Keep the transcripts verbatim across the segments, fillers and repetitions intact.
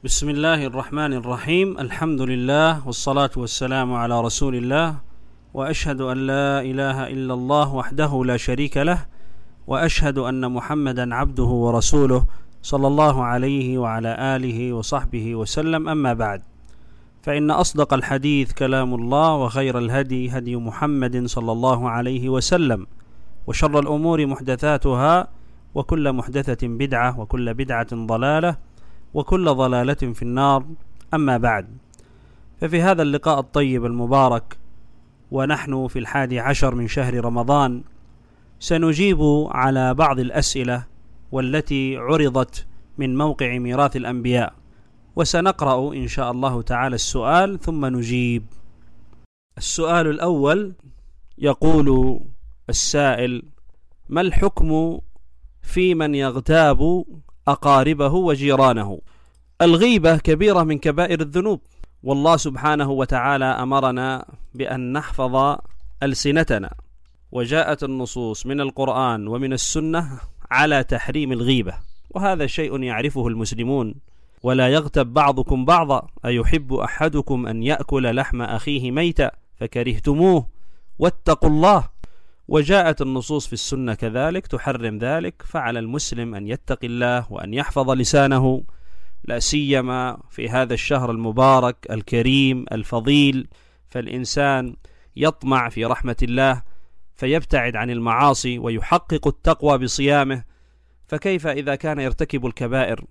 بسم الله الرحمن الرحيم. الحمد لله والصلاة والسلام على رسول الله، وأشهد أن لا إله إلا الله وحده لا شريك له، وأشهد أن محمدا عبده ورسوله صلى الله عليه وعلى آله وصحبه وسلم. أما بعد، فإن أصدق الحديث كلام الله، وخير الهدي هدي محمد صلى الله عليه وسلم، وشر الأمور محدثاتها، وكل محدثة بدعة، وكل بدعة ضلالة، وكل ضلالة في النار. أما بعد، ففي هذا اللقاء الطيب المبارك ونحن في الحادي عشر من شهر رمضان سنجيب على بعض الأسئلة والتي عرضت من موقع ميراث الأنبياء، وسنقرأ إن شاء الله تعالى السؤال ثم نجيب. السؤال الأول يقول السائل: ما الحكم في من يغتاب أقاربه وجيرانه؟ الغيبة كبيرة من كبائر الذنوب، والله سبحانه وتعالى أمرنا بأن نحفظ ألسنتنا، وجاءت النصوص من القرآن ومن السنة على تحريم الغيبة، وهذا شيء يعرفه المسلمون. ولا يغتب بعضكم بعضا، أيحب أحدكم أن يأكل لحم أخيه ميتا فكرهتموه واتقوا الله. وجاءت النصوص في السنة كذلك تحرم ذلك، فعلى المسلم أن يتقي الله وأن يحفظ لسانه، لا سيما في هذا الشهر المبارك الكريم الفضيل، فالإنسان يطمع في رحمة الله فيبتعد عن المعاصي ويحقق التقوى بصيامه، فكيف إذا كان يرتكب الكبائر؟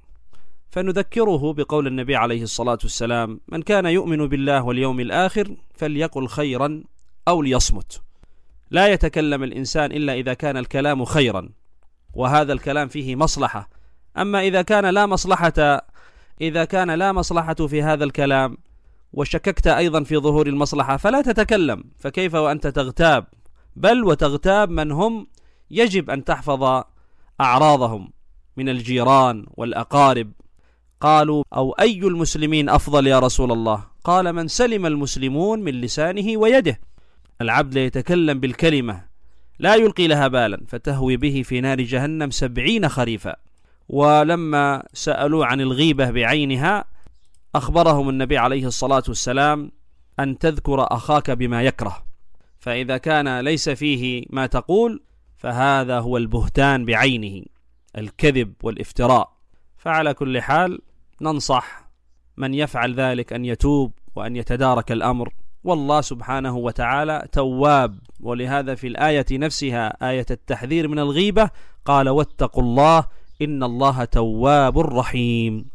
فنذكره بقول النبي عليه الصلاة والسلام: من كان يؤمن بالله واليوم الآخر فليقل خيرا أو ليصمت. لا يتكلم الإنسان إلا إذا كان الكلام خيرا، وهذا الكلام فيه مصلحة. أما إذا كان لا مصلحة إذا كان لا مصلحة في هذا الكلام، وشككت أيضا في ظهور المصلحة، فلا تتكلم. فكيف وأنت تغتاب؟ بل وتغتاب من هم يجب أن تحفظ أعراضهم من الجيران والأقارب. قالوا: أو أي المسلمين أفضل يا رسول الله؟ قال: من سلم المسلمون من لسانه ويده. العبد يتكلم بالكلمة لا يلقي لها بالا فتهوي به في نار جهنم سبعين خريفا. ولما سألوا عن الغيبة بعينها أخبرهم النبي عليه الصلاة والسلام أن تذكر أخاك بما يكره، فإذا كان ليس فيه ما تقول فهذا هو البهتان بعينه، الكذب والافتراء. فعلى كل حال ننصح من يفعل ذلك أن يتوب وأن يتدارك الأمر، والله سبحانه وتعالى تواب. ولهذا في الآية نفسها، آية التحذير من الغيبة، قال: واتقوا الله إن الله تواب رحيم.